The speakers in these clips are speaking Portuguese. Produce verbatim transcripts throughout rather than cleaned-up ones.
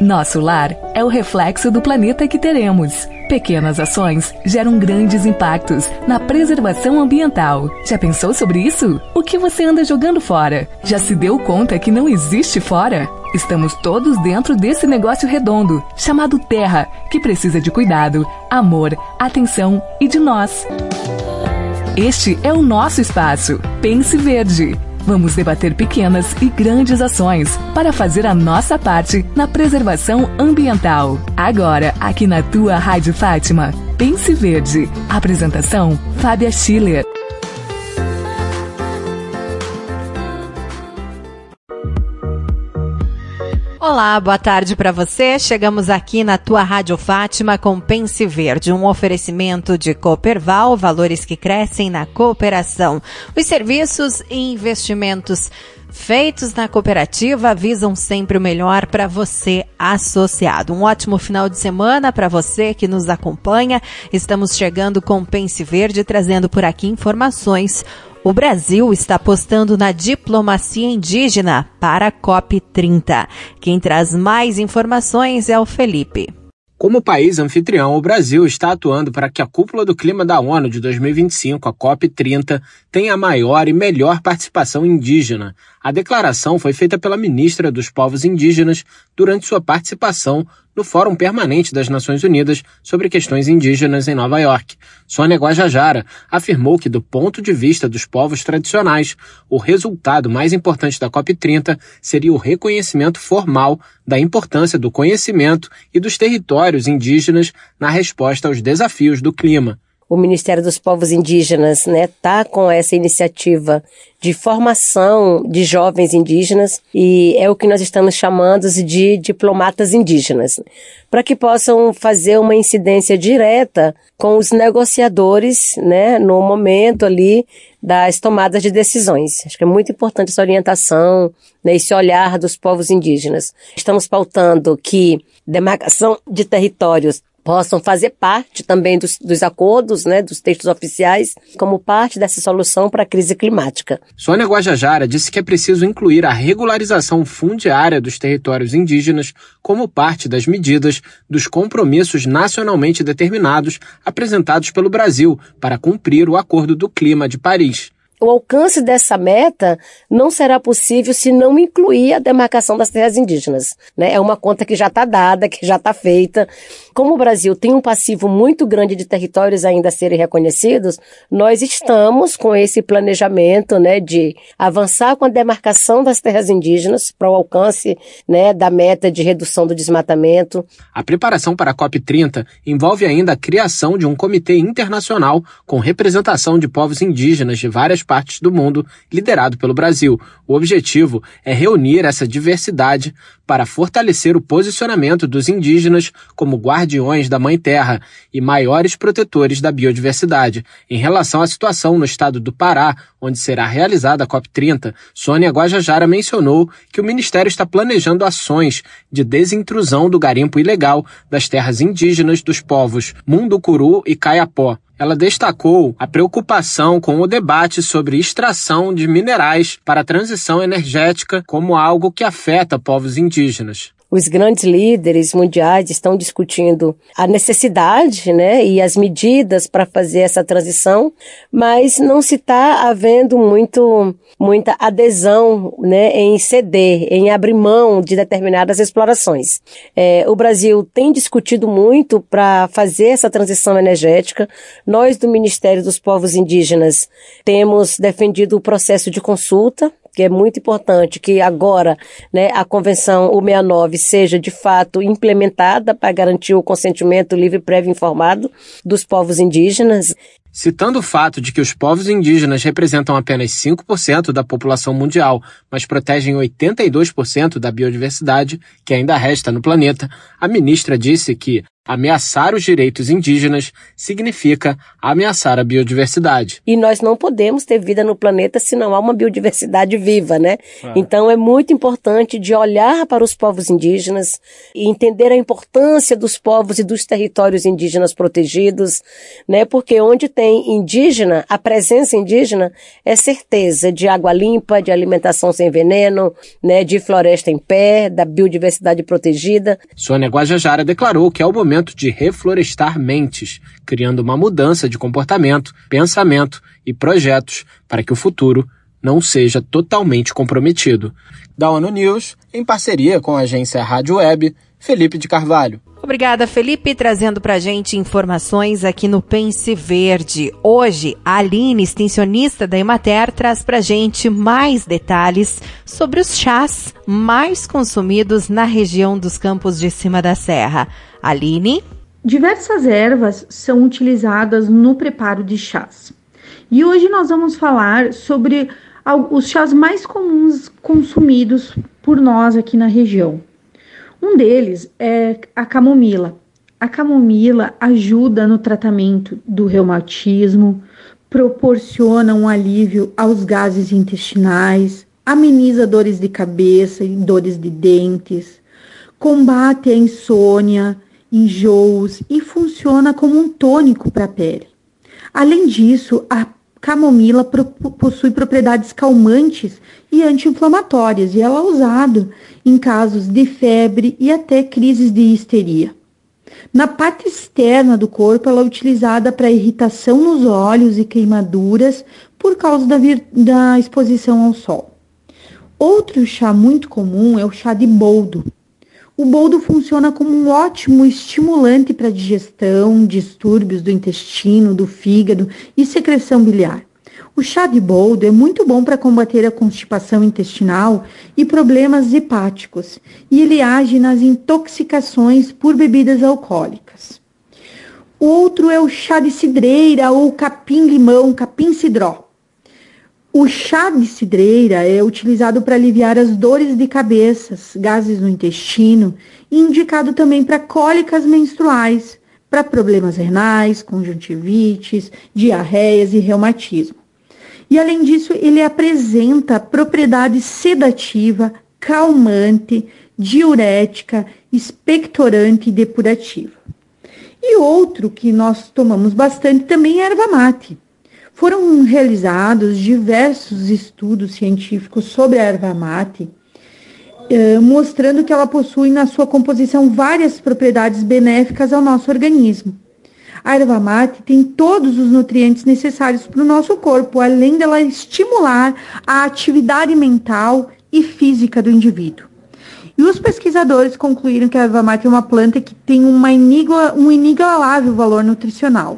Nosso lar é o reflexo do planeta que teremos. Pequenas ações geram grandes impactos na preservação ambiental. Já pensou sobre isso? O que você anda jogando fora? Já se deu conta que não existe fora? Estamos todos dentro desse negócio redondo, chamado Terra, que precisa de cuidado, amor, atenção e de nós. Este é o nosso espaço. Pense Verde. Vamos debater pequenas e grandes ações para fazer a nossa parte na preservação ambiental. Agora, aqui na tua Rádio Fátima. Pense Verde. Apresentação, Fábia Schiller. Olá, boa tarde para você. Chegamos aqui na tua Rádio Fátima com Pense Verde, um oferecimento de Cooperval, valores que crescem na cooperação. Os serviços e investimentos feitos na cooperativa visam sempre o melhor para você, associado. Um ótimo final de semana para você que nos acompanha. Estamos chegando com Pense Verde, trazendo por aqui informações. O Brasil está apostando na diplomacia indígena para a COP trinta. Quem traz mais informações é o Felipe. Como país anfitrião, o Brasil está atuando para que a Cúpula do Clima da ONU de dois mil e vinte e cinco, a COP trinta, tenha a maior e melhor participação indígena. A declaração foi feita pela ministra dos Povos Indígenas durante sua participação no Fórum Permanente das Nações Unidas sobre Questões Indígenas em Nova York. Sônia Guajajara afirmou que, do ponto de vista dos povos tradicionais, o resultado mais importante da COP trinta seria o reconhecimento formal da importância do conhecimento e dos territórios indígenas na resposta aos desafios do clima. O Ministério dos Povos Indígenas, né, tá com essa iniciativa de formação de jovens indígenas e é o que nós estamos chamando de diplomatas indígenas, para que possam fazer uma incidência direta com os negociadores, né, no momento ali das tomadas de decisões. Acho que é muito importante essa orientação, né, esse olhar dos povos indígenas. Estamos pautando que demarcação de territórios possam fazer parte também dos, dos acordos, né, dos textos oficiais, como parte dessa solução para a crise climática. Sônia Guajajara disse que é preciso incluir a regularização fundiária dos territórios indígenas como parte das medidas dos compromissos nacionalmente determinados apresentados pelo Brasil para cumprir o Acordo do Clima de Paris. O alcance dessa meta não será possível se não incluir a demarcação das terras indígenas, né? É uma conta que já está dada, que já está feita. Como o Brasil tem um passivo muito grande de territórios ainda a serem reconhecidos, nós estamos com esse planejamento, né, de avançar com a demarcação das terras indígenas para o alcance, né, da meta de redução do desmatamento. A preparação para a COP trinta envolve ainda a criação de um comitê internacional com representação de povos indígenas de várias partes do mundo, liderado pelo Brasil. O objetivo é reunir essa diversidade para fortalecer o posicionamento dos indígenas como guardiões da Mãe Terra e maiores protetores da biodiversidade. Em relação à situação no estado do Pará, onde será realizada a COP trinta, Sônia Guajajara mencionou que o Ministério está planejando ações de desintrusão do garimpo ilegal das terras indígenas dos povos Munducuru e Kayapó. Ela destacou a preocupação com o debate sobre extração de minerais para a transição energética como algo que afeta povos indígenas. Os grandes líderes mundiais estão discutindo a necessidade, né, e as medidas para fazer essa transição, mas não se está havendo muito, muita adesão, né, em ceder, em abrir mão de determinadas explorações. É, o Brasil tem discutido muito para fazer essa transição energética. Nós, do Ministério dos Povos Indígenas, temos defendido o processo de consulta, que é muito importante que agora, né, a Convenção cento e sessenta e nove seja de fato implementada para garantir o consentimento livre, prévio e informado dos povos indígenas. Citando o fato de que os povos indígenas representam apenas cinco por cento da população mundial, mas protegem oitenta e dois por cento da biodiversidade que ainda resta no planeta, a ministra disse que Ameaçar os direitos indígenas significa ameaçar a biodiversidade. E nós não podemos ter vida no planeta se não há uma biodiversidade viva, né? Ah. Então é muito importante de olhar para os povos indígenas e entender a importância dos povos e dos territórios indígenas protegidos, né? Porque onde tem indígena, a presença indígena é certeza de água limpa, de alimentação sem veneno, né? De floresta em pé, da biodiversidade protegida. Sônia Guajajara declarou que é o momento de reflorestar mentes, criando uma mudança de comportamento, pensamento e projetos para que o futuro não seja totalmente comprometido. Da ONU News, em parceria com a agência Rádio Web, Felipe de Carvalho. Obrigada, Felipe, trazendo pra gente informações aqui no Pense Verde. Hoje, a Aline, extensionista da Emater, traz pra gente mais detalhes sobre os chás mais consumidos na região dos Campos de Cima da Serra. Aline? Diversas ervas são utilizadas no preparo de chás. E hoje nós vamos falar sobre os chás mais comuns consumidos por nós aqui na região. Um deles é a camomila. A camomila ajuda no tratamento do reumatismo, proporciona um alívio aos gases intestinais, ameniza dores de cabeça e dores de dentes, combate a insônia, enjoos e funciona como um tônico para a pele. Além disso, a camomila possui propriedades calmantes e anti-inflamatórias e ela é usada em casos de febre e até crises de histeria. Na parte externa do corpo, ela é utilizada para irritação nos olhos e queimaduras por causa da, vir, da exposição ao sol. Outro chá muito comum é o chá de boldo. O boldo funciona como um ótimo estimulante para a digestão, distúrbios do intestino, do fígado e secreção biliar. O chá de boldo é muito bom para combater a constipação intestinal e problemas hepáticos, e ele age nas intoxicações por bebidas alcoólicas. O outro é o chá de cidreira ou capim-limão, capim-cidró. O chá de cidreira é utilizado para aliviar as dores de cabeça, gases no intestino e indicado também para cólicas menstruais, para problemas renais, conjuntivites, diarreias e reumatismo. E além disso, ele apresenta propriedade sedativa, calmante, diurética, expectorante e depurativa. E outro que nós tomamos bastante também é a erva mate. Foram realizados diversos estudos científicos sobre a erva mate, eh, mostrando que ela possui na sua composição várias propriedades benéficas ao nosso organismo. A erva mate tem todos os nutrientes necessários para o nosso corpo, além dela estimular a atividade mental e física do indivíduo. E os pesquisadores concluíram que a erva mate é uma planta que tem uma inigua, um inigualável valor nutricional.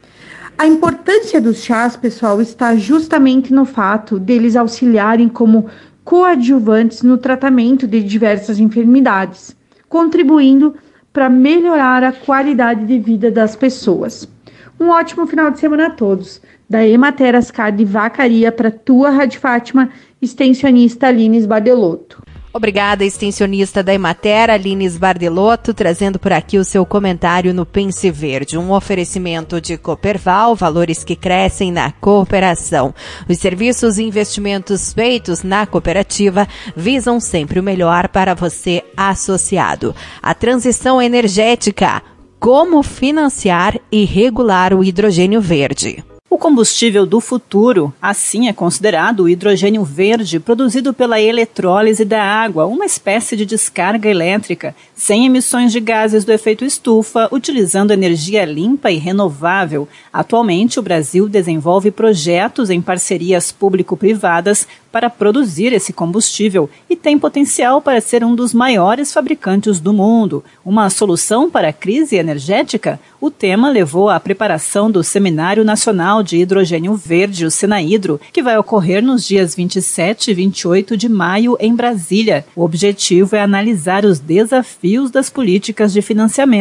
A importância dos chás, pessoal, está justamente no fato deles auxiliarem como coadjuvantes no tratamento de diversas enfermidades, contribuindo para melhorar a qualidade de vida das pessoas. Um ótimo final de semana a todos. Da Emater Ascar de Vacaria para tua Rádio Fátima, extensionista Aline Bardelotto. Obrigada, extensionista da Emater, Aline Bardelotto, trazendo por aqui o seu comentário no Pense Verde, um oferecimento de Cooperval, valores que crescem na cooperação. Os serviços e investimentos feitos na cooperativa visam sempre o melhor para você associado. A transição energética, como financiar e regular o hidrogênio verde. O combustível do futuro, assim é considerado o hidrogênio verde produzido pela eletrólise da água, uma espécie de descarga elétrica, sem emissões de gases do efeito estufa, utilizando energia limpa e renovável. Atualmente, o Brasil desenvolve projetos em parcerias público-privadas para produzir esse combustível e tem potencial para ser um dos maiores fabricantes do mundo. Uma solução para a crise energética? O tema levou à preparação do Seminário Nacional de Hidrogênio Verde, o Senahidro, que vai ocorrer nos dias vinte e sete e vinte e oito de maio em Brasília. O objetivo é analisar os desafios das políticas de financiamento,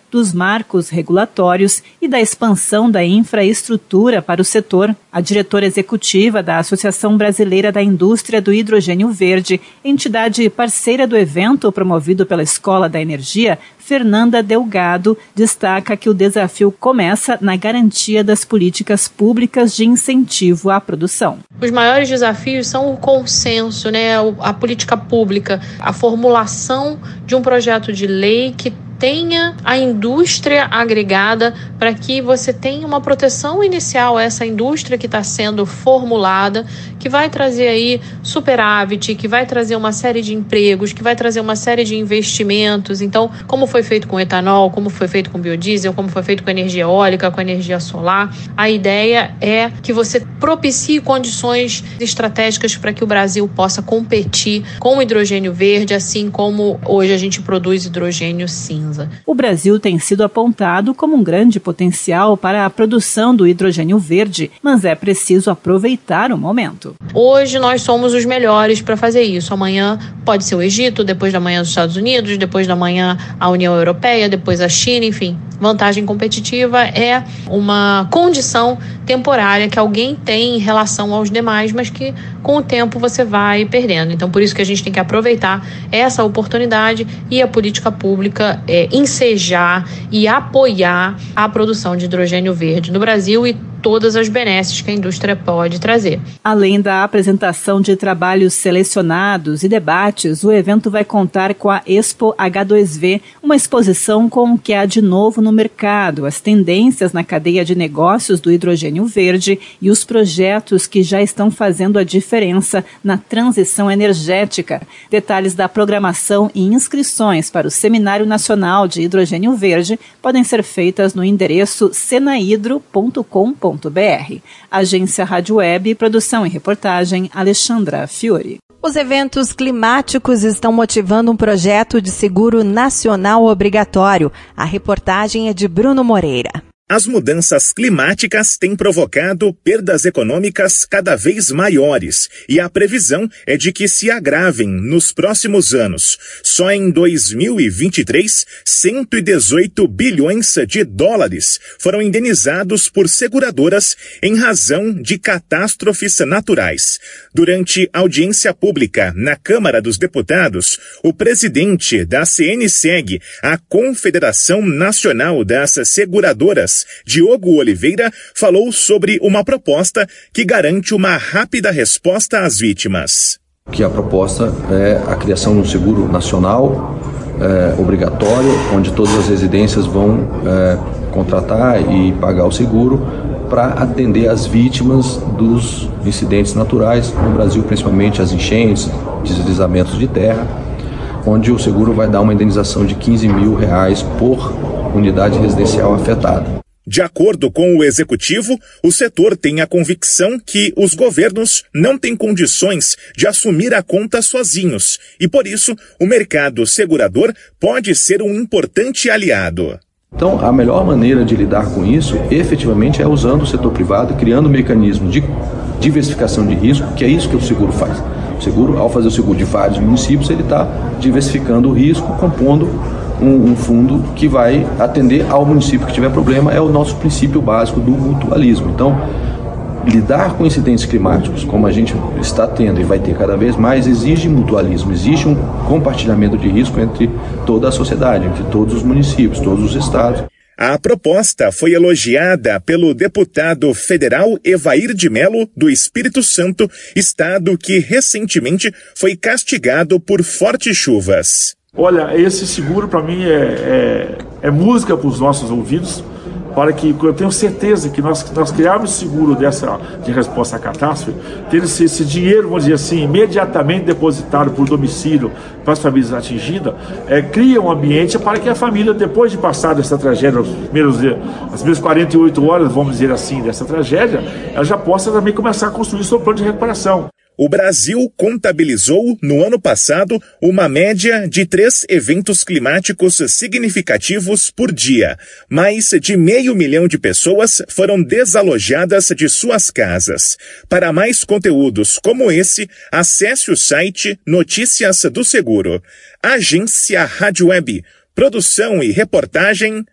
dos marcos regulatórios e da expansão da infraestrutura para o setor. A diretora executiva da Associação Brasileira da Indústria do Hidrogênio Verde, entidade parceira do evento promovido pela Escola da Energia, Fernanda Delgado, destaca que o desafio começa na garantia das políticas públicas de incentivo à produção. Os maiores desafios são o consenso, né, a política pública, a formulação de um projeto de lei que tenha a indústria agregada para que você tenha uma proteção inicial a essa indústria que está sendo formulada, que vai trazer aí superávit, que vai trazer uma série de empregos, que vai trazer uma série de investimentos. Então, como foi feito com etanol, como foi feito com biodiesel, como foi feito com energia eólica, com energia solar, a ideia é que você propicie condições estratégicas para que o Brasil possa competir com o hidrogênio verde, assim como hoje a gente produz hidrogênio cinza. O Brasil tem sido apontado como um grande potencial para a produção do hidrogênio verde, mas é preciso aproveitar o momento. Hoje nós somos os melhores para fazer isso. Amanhã pode ser o Egito, depois da manhã os Estados Unidos, depois da manhã a União Europeia, depois a China, enfim. Vantagem competitiva é uma condição temporária que alguém tem em relação aos demais, mas que com o tempo você vai perdendo. Então, por isso que a gente tem que aproveitar essa oportunidade e a política pública é, ensejar e apoiar a produção de hidrogênio verde no Brasil e todas as benesses que a indústria pode trazer. Além da apresentação de trabalhos selecionados e debates, o evento vai contar com a Expo H dois V, uma exposição com o que há de novo no mercado, as tendências na cadeia de negócios do hidrogênio verde e os projetos que já estão fazendo a diferença na transição energética. Detalhes da programação e inscrições para o Seminário Nacional de Hidrogênio Verde podem ser feitas no endereço senahidro ponto com ponto br. Agência Rádio Web, produção e reportagem, Alexandra Fiore. Os eventos climáticos estão motivando um projeto de seguro nacional obrigatório. A reportagem é de Bruno Moreira. As mudanças climáticas têm provocado perdas econômicas cada vez maiores e a previsão é de que se agravem nos próximos anos. Só em dois mil e vinte e três, cento e dezoito bilhões de dólares foram indenizados por seguradoras em razão de catástrofes naturais. Durante audiência pública na Câmara dos Deputados, o presidente da C N S E G, a Confederação Nacional das Seguradoras, Diogo Oliveira, falou sobre uma proposta que garante uma rápida resposta às vítimas. Que a proposta é a criação de um seguro nacional é, obrigatório, onde todas as residências vão é, contratar e pagar o seguro para atender as vítimas dos incidentes naturais no Brasil, principalmente as enchentes, deslizamentos de terra, onde o seguro vai dar uma indenização de quinze mil reais por unidade residencial afetada. De acordo com o executivo, o setor tem a convicção que os governos não têm condições de assumir a conta sozinhos e, por isso, o mercado segurador pode ser um importante aliado. Então, a melhor maneira de lidar com isso, efetivamente, é usando o setor privado, criando um mecanismo de diversificação de risco, que é isso que o seguro faz. O seguro, ao fazer o seguro de vários municípios, ele está diversificando o risco, compondo Um, um fundo que vai atender ao município que tiver problema. É o nosso princípio básico do mutualismo. Então, lidar com incidentes climáticos, como a gente está tendo e vai ter cada vez mais, exige mutualismo, exige um compartilhamento de risco entre toda a sociedade, entre todos os municípios, todos os estados. A proposta foi elogiada pelo deputado federal Evair de Mello, do Espírito Santo, estado que recentemente foi castigado por fortes chuvas. Olha, esse seguro para mim é, é, é música para os nossos ouvidos, para que eu tenho certeza que nós, nós criarmos seguro dessa, de resposta à catástrofe, ter esse, esse dinheiro, vamos dizer assim, imediatamente depositado por domicílio para as famílias atingidas, é, cria um ambiente para que a família, depois de passar dessa tragédia, os primeiros, as primeiras quarenta e oito horas, vamos dizer assim, dessa tragédia, ela já possa também começar a construir seu plano de recuperação. O Brasil contabilizou, no ano passado, uma média de três eventos climáticos significativos por dia. Mais de meio milhão de pessoas foram desalojadas de suas casas. Para mais conteúdos como esse, acesse o site Notícias do Seguro. Agência Rádio Web. Produção e reportagem,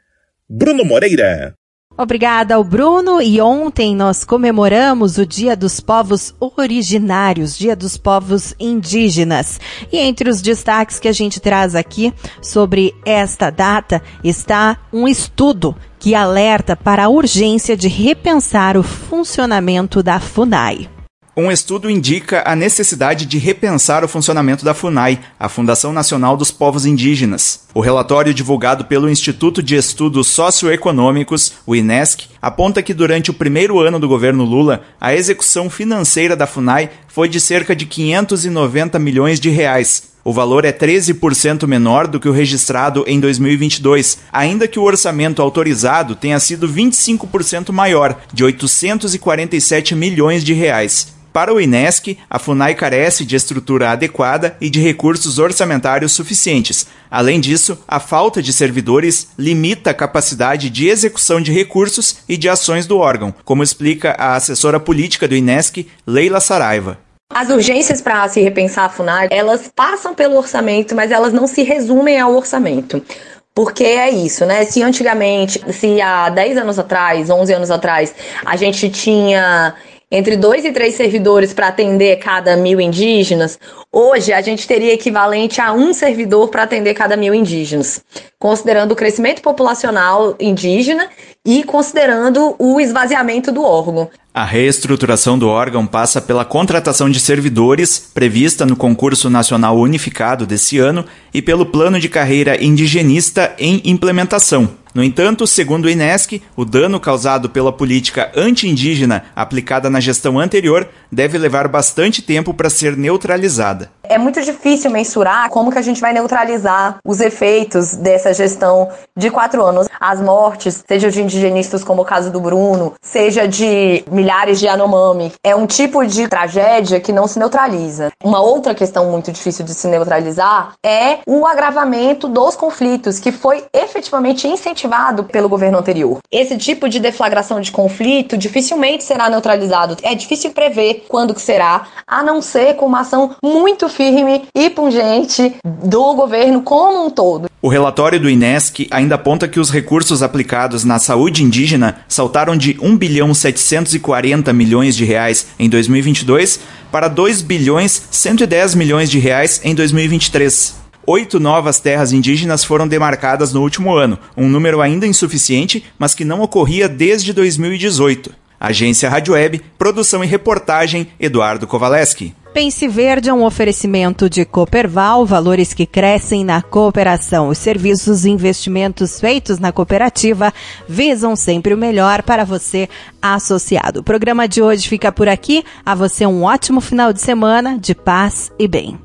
Bruno Moreira. Obrigada ao Bruno, e ontem nós comemoramos o Dia dos Povos Originários, Dia dos Povos Indígenas. E entre os destaques que a gente traz aqui sobre esta data está um estudo que alerta para a urgência de repensar o funcionamento da FUNAI. Um estudo indica a necessidade de repensar o funcionamento da FUNAI, a Fundação Nacional dos Povos Indígenas. O relatório divulgado pelo Instituto de Estudos Socioeconômicos, o INESC, aponta que durante o primeiro ano do governo Lula, a execução financeira da FUNAI foi de cerca de quinhentos e noventa milhões de reais. O valor é treze por cento menor do que o registrado em dois mil e vinte e dois, ainda que o orçamento autorizado tenha sido vinte e cinco por cento maior, de oitocentos e quarenta e sete milhões de reais. Para o INESC, a FUNAI carece de estrutura adequada e de recursos orçamentários suficientes. Além disso, a falta de servidores limita a capacidade de execução de recursos e de ações do órgão, como explica a assessora política do INESC, Leila Saraiva. As urgências para se repensar a FUNAI, elas passam pelo orçamento, mas elas não se resumem ao orçamento. Porque é isso, né? Se antigamente, se há dez anos atrás, onze anos atrás, a gente tinha entre dois e três servidores para atender cada mil indígenas, hoje a gente teria equivalente a um servidor para atender cada mil indígenas, considerando o crescimento populacional indígena e considerando o esvaziamento do órgão. A reestruturação do órgão passa pela contratação de servidores, prevista no Concurso Nacional Unificado desse ano, e pelo Plano de Carreira Indigenista em implementação. No entanto, segundo o INESC, o dano causado pela política anti-indígena aplicada na gestão anterior deve levar bastante tempo para ser neutralizada. É muito difícil mensurar como que a gente vai neutralizar os efeitos dessa gestão de quatro anos. As mortes, seja de indigenistas como o caso do Bruno, seja de milhares de Yanomami, é um tipo de tragédia que não se neutraliza. Uma outra questão muito difícil de se neutralizar é o agravamento dos conflitos, que foi efetivamente incentivado pelo governo anterior. Esse tipo de deflagração de conflito dificilmente será neutralizado. É difícil prever quando que será, a não ser com uma ação muito firme e pungente do governo como um todo. O relatório do INESC ainda aponta que os recursos aplicados na saúde indígena saltaram de um bilhão setecentos e quarenta milhões de reais em dois mil e vinte e dois para dois bilhões cento e dez milhões de reais em dois mil e vinte e três. Oito novas terras indígenas foram demarcadas no último ano, um número ainda insuficiente, mas que não ocorria desde dois mil e dezoito. Agência Rádio Web, produção e reportagem, Eduardo Kovaleski. Pense Verde é um oferecimento de Cooperval, valores que crescem na cooperação. Os serviços e investimentos feitos na cooperativa visam sempre o melhor para você, associado. O programa de hoje fica por aqui. A você um ótimo final de semana, de paz e bem.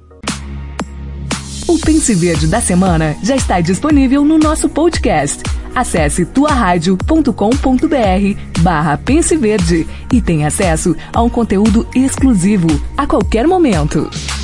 O Pense Verde da semana já está disponível no nosso podcast. Acesse tuaradio.com.br barra Pense Verde e tenha acesso a um conteúdo exclusivo a qualquer momento.